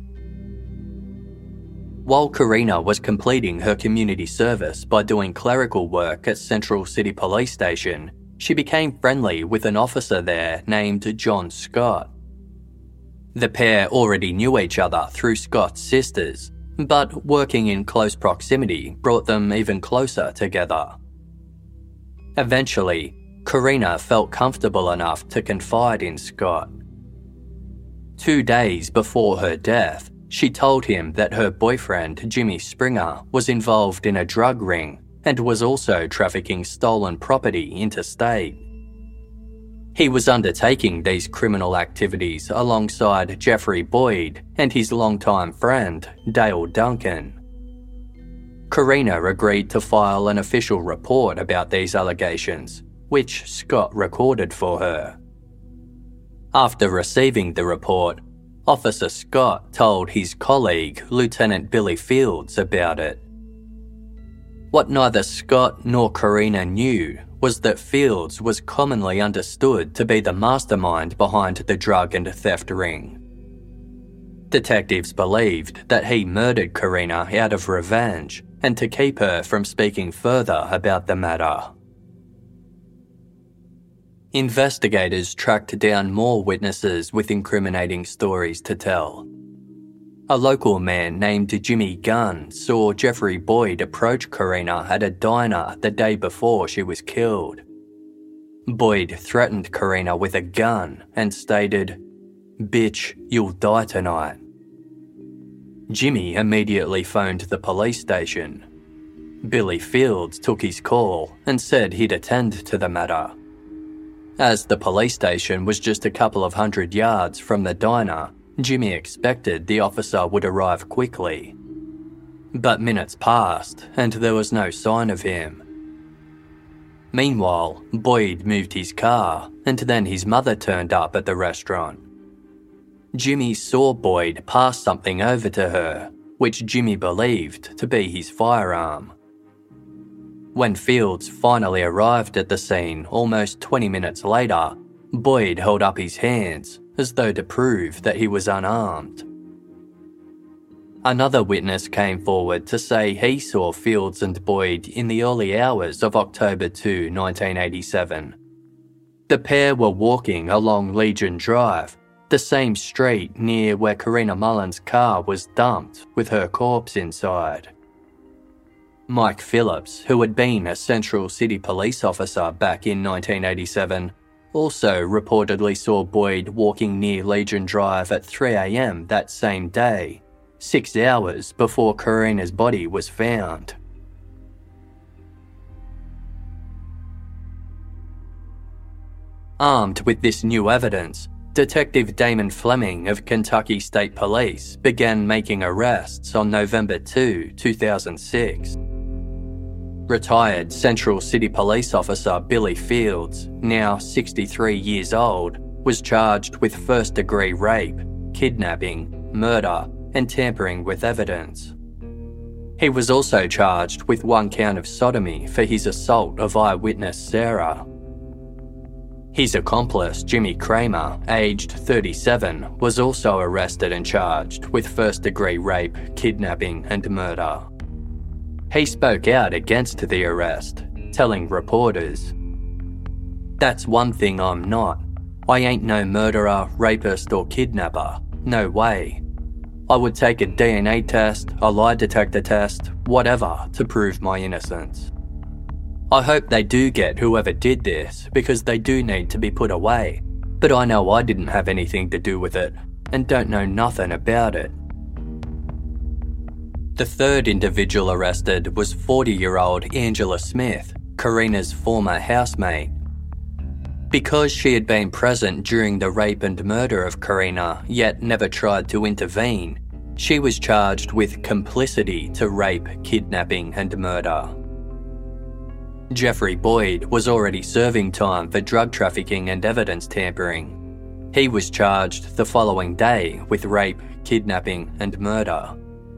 While Karina was completing her community service by doing clerical work at Central City Police Station, she became friendly with an officer there named John Scott. The pair already knew each other through Scott's sisters, but working in close proximity brought them even closer together. Eventually, Karina felt comfortable enough to confide in Scott. Two days before her death, she told him that her boyfriend, Jimmy Springer, was involved in a drug ring and was also trafficking stolen property interstate. He was undertaking these criminal activities alongside Jeffrey Boyd and his longtime friend, Dale Duncan. Karina agreed to file an official report about these allegations, which Scott recorded for her. After receiving the report, Officer Scott told his colleague, Lieutenant Billy Fields, about it. What neither Scott nor Karina knew was that Fields was commonly understood to be the mastermind behind the drug and theft ring. Detectives believed that he murdered Karina out of revenge and to keep her from speaking further about the matter. Investigators tracked down more witnesses with incriminating stories to tell. A local man named Jimmy Gunn saw Jeffrey Boyd approach Karina at a diner the day before she was killed. Boyd threatened Karina with a gun and stated, "Bitch, you'll die tonight." Jimmy immediately phoned the police station. Billy Fields took his call and said he'd attend to the matter. As the police station was just a couple of hundred yards from the diner, Jimmy expected the officer would arrive quickly. But minutes passed and there was no sign of him. Meanwhile, Boyd moved his car and then his mother turned up at the restaurant. Jimmy saw Boyd pass something over to her, which Jimmy believed to be his firearm. When Fields finally arrived at the scene almost twenty minutes later, Boyd held up his hands as though to prove that he was unarmed. Another witness came forward to say he saw Fields and Boyd in the early hours of October second, nineteen eighty-seven. The pair were walking along Legion Drive, the same street near where Karina Mullen's car was dumped with her corpse inside. Mike Phillips, who had been a Central City police officer back in nineteen eighty-seven, also reportedly saw Boyd walking near Legion Drive at three a.m. that same day, six hours before Karina's body was found. Armed with this new evidence, Detective Damon Fleming of Kentucky State Police began making arrests on November second, two thousand six. Retired Central City Police Officer Billy Fields, now sixty-three years old, was charged with first-degree rape, kidnapping, murder, and tampering with evidence. He was also charged with one count of sodomy for his assault of eyewitness Sarah. His accomplice, Jimmy Kramer, aged thirty-seven, was also arrested and charged with first-degree rape, kidnapping, and murder. He spoke out against the arrest, telling reporters, That's one thing I'm not. I ain't no murderer, rapist or kidnapper. No way. I would take a D N A test, a lie detector test, whatever, to prove my innocence. I hope they do get whoever did this, because they do need to be put away. But I know I didn't have anything to do with it, and don't know nothing about it. The third individual arrested was forty-year-old Angela Smith, Karina's former housemate. Because she had been present during the rape and murder of Karina, yet never tried to intervene, she was charged with complicity to rape, kidnapping and murder. Jeffrey Boyd was already serving time for drug trafficking and evidence tampering. He was charged the following day with rape, kidnapping and murder.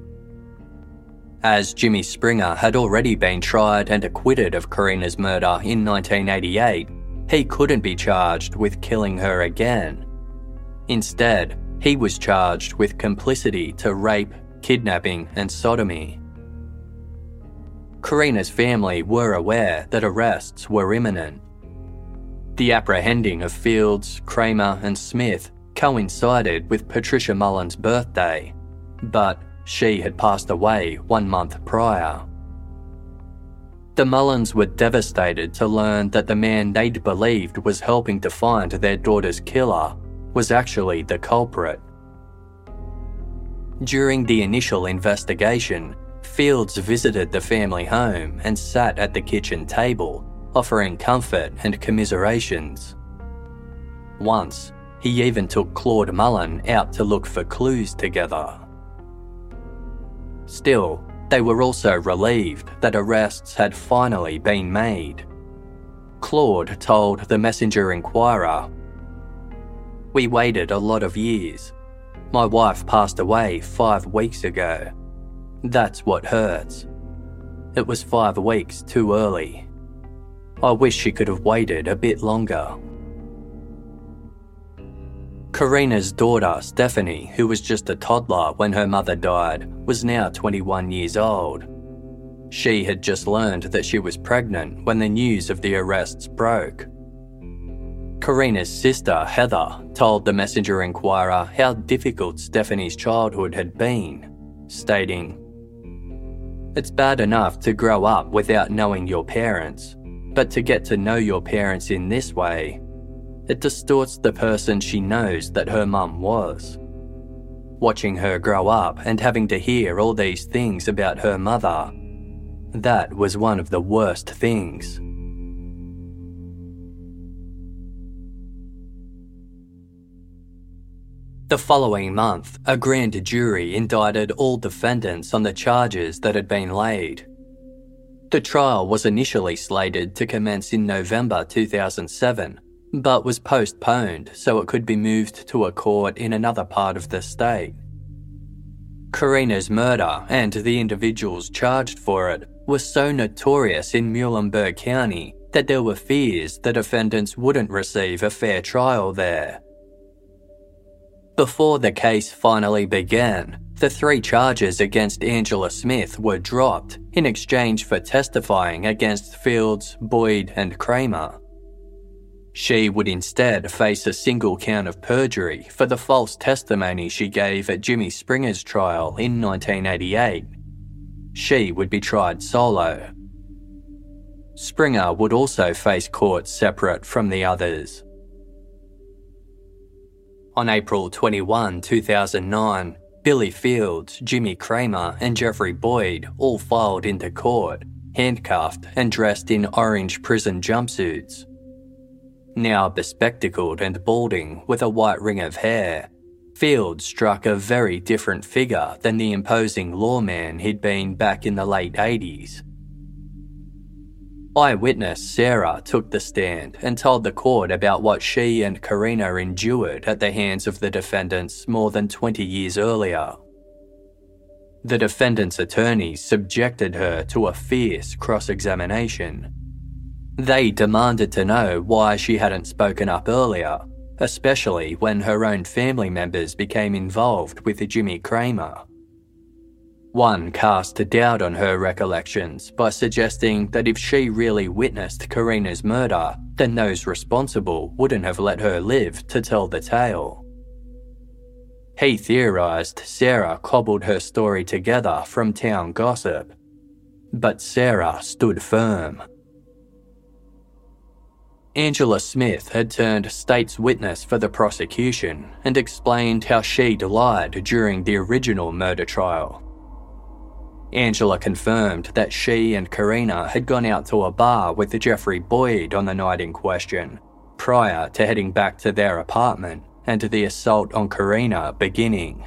As Jimmy Springer had already been tried and acquitted of Karina's murder in nineteen eighty-eight, he couldn't be charged with killing her again. Instead, he was charged with complicity to rape, kidnapping and sodomy. Karina's family were aware that arrests were imminent. The apprehending of Fields, Kramer and Smith coincided with Patricia Mullen's birthday, but she had passed away one month prior. The Mullens were devastated to learn that the man they'd believed was helping to find their daughter's killer was actually the culprit. During the initial investigation, Fields visited the family home and sat at the kitchen table, offering comfort and commiserations. Once, he even took Claude Mullen out to look for clues together. Still, they were also relieved that arrests had finally been made. Claude told the Messenger Inquirer, "We waited a lot of years. My wife passed away five weeks ago. That's what hurts. It was five weeks too early. I wish she could have waited a bit longer." Karina's daughter, Stephanie, who was just a toddler when her mother died, was now twenty-one years old. She had just learned that she was pregnant when the news of the arrests broke. Karina's sister, Heather, told the Messenger Inquirer how difficult Stephanie's childhood had been, stating, "It's bad enough to grow up without knowing your parents, but to get to know your parents in this way, it distorts the person she knows that her mum was. Watching her grow up and having to hear all these things about her mother, that was one of the worst things." The following month, a grand jury indicted all defendants on the charges that had been laid. The trial was initially slated to commence in November two thousand seven, but was postponed so it could be moved to a court in another part of the state. Karina's murder and the individuals charged for it was so notorious in Muhlenberg County that there were fears the defendants wouldn't receive a fair trial there. Before the case finally began, the three charges against Angela Smith were dropped in exchange for testifying against Fields, Boyd and Kramer. She would instead face a single count of perjury for the false testimony she gave at Jimmy Springer's trial in nineteen eighty-eight. She would be tried solo. Springer would also face court separate from the others. On April twenty-first, two thousand nine, Billy Fields, Jimmy Kramer and Jeffrey Boyd all filed into court, handcuffed and dressed in orange prison jumpsuits. Now bespectacled and balding with a white ring of hair, Fields struck a very different figure than the imposing lawman he'd been back in the late eighties. Eyewitness Sarah took the stand and told the court about what she and Karina endured at the hands of the defendants more than twenty years earlier. The defendant's attorneys subjected her to a fierce cross-examination. They demanded to know why she hadn't spoken up earlier, especially when her own family members became involved with Jimmy Kramer. One cast doubt on her recollections by suggesting that if she really witnessed Karina's murder, then those responsible wouldn't have let her live to tell the tale. He theorised Sarah cobbled her story together from town gossip, but Sarah stood firm. Angela Smith had turned state's witness for the prosecution and explained how she'd lied during the original murder trial. Angela confirmed that she and Karina had gone out to a bar with Jeffrey Boyd on the night in question, prior to heading back to their apartment and the assault on Karina beginning.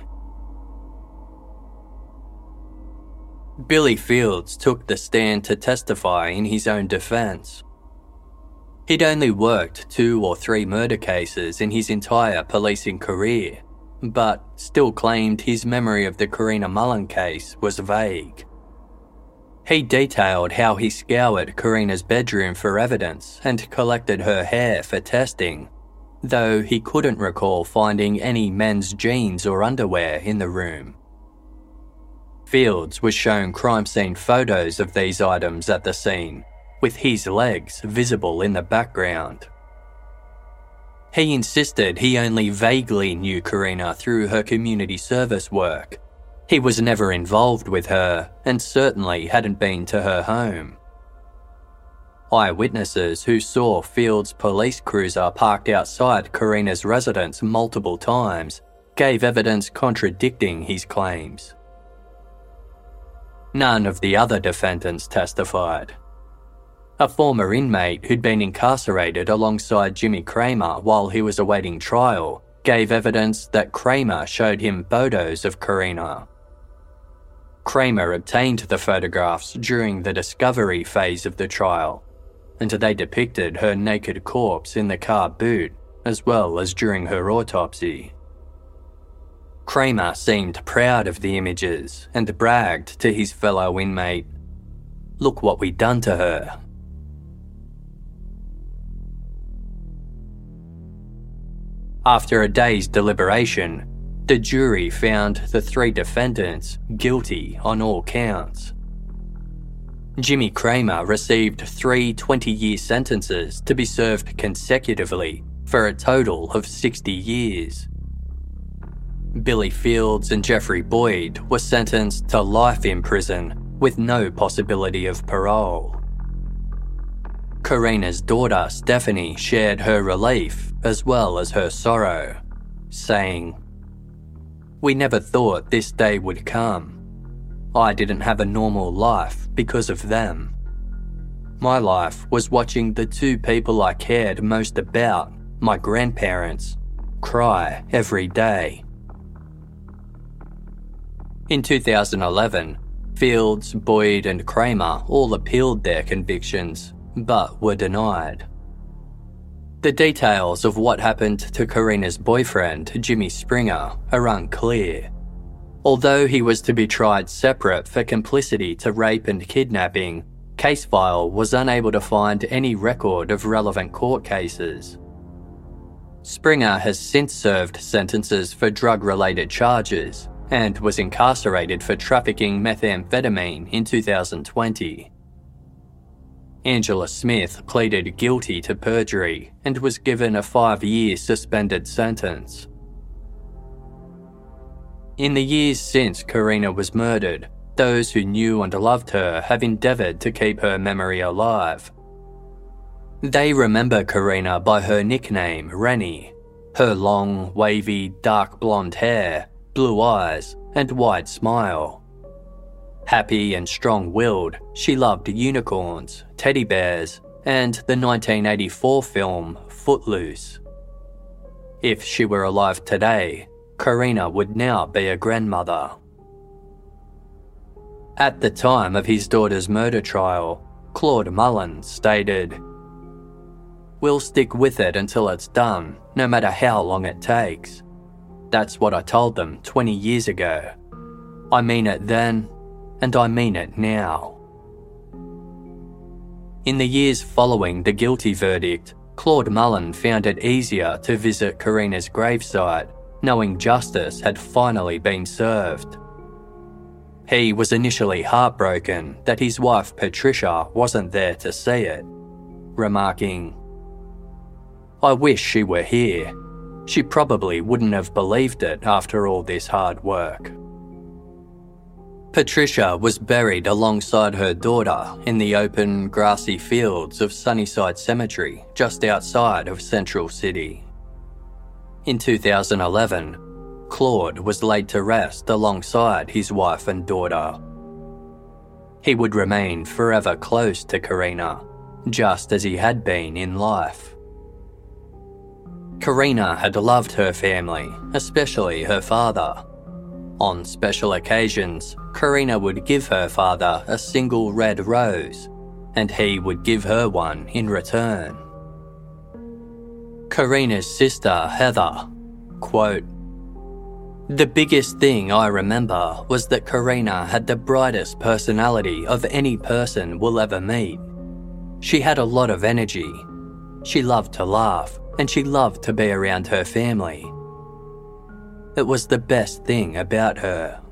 Billy Fields took the stand to testify in his own defence. He'd only worked two or three murder cases in his entire policing career, but still claimed his memory of the Karina Mullen case was vague. He detailed how he scoured Karina's bedroom for evidence and collected her hair for testing, though he couldn't recall finding any men's jeans or underwear in the room. Fields was shown crime scene photos of these items at the scene, with his legs visible in the background. He insisted he only vaguely knew Karina through her community service work. He was never involved with her and certainly hadn't been to her home. Eyewitnesses who saw Fields' police cruiser parked outside Karina's residence multiple times gave evidence contradicting his claims. None of the other defendants testified. A former inmate who'd been incarcerated alongside Jimmy Kramer while he was awaiting trial gave evidence that Kramer showed him photos of Karina. Kramer obtained the photographs during the discovery phase of the trial, and they depicted her naked corpse in the car boot as well as during her autopsy. Kramer seemed proud of the images and bragged to his fellow inmate, "Look what we done to her." After a day's deliberation, the jury found the three defendants guilty on all counts. Jimmy Kramer received three twenty-year sentences to be served consecutively for a total of sixty years. Billy Fields and Jeffrey Boyd were sentenced to life in prison with no possibility of parole. Karina's daughter Stephanie shared her relief as well as her sorrow, saying, "We never thought this day would come. I didn't have a normal life because of them. My life was watching the two people I cared most about, my grandparents, cry every day." In two thousand eleven, Fields, Boyd and Kramer all appealed their convictions, but were denied. The details of what happened to Karina's boyfriend, Jimmy Springer, are unclear. Although he was to be tried separate for complicity to rape and kidnapping, Casefile was unable to find any record of relevant court cases. Springer has since served sentences for drug-related charges and was incarcerated for trafficking methamphetamine in two thousand twenty. Angela Smith pleaded guilty to perjury and was given a five-year suspended sentence. In the years since Karina was murdered, those who knew and loved her have endeavoured to keep her memory alive. They remember Karina by her nickname, Rennie, her long, wavy, dark blonde hair, blue eyes, and wide smile. Happy and strong-willed, she loved unicorns, teddy bears, and the nineteen eighty-four film Footloose. If she were alive today, Karina would now be a grandmother. At the time of his daughter's murder trial, Claude Mullen stated, "We'll stick with it until it's done, no matter how long it takes. That's what I told them twenty years ago. I mean it then, and I mean it now." In the years following the guilty verdict, Claude Mullen found it easier to visit Karina's gravesite, knowing justice had finally been served. He was initially heartbroken that his wife Patricia wasn't there to see it, remarking, "I wish she were here. She probably wouldn't have believed it after all this hard work." Patricia was buried alongside her daughter in the open, grassy fields of Sunnyside Cemetery, just outside of Central City. In two thousand eleven, Claude was laid to rest alongside his wife and daughter. He would remain forever close to Karina, just as he had been in life. Karina had loved her family, especially her father. On special occasions, Karina would give her father a single red rose, and he would give her one in return. Karina's sister, Heather, quote, "The biggest thing I remember was that Karina had the brightest personality of any person we'll ever meet. She had a lot of energy. She loved to laugh, and she loved to be around her family. It was the best thing about her."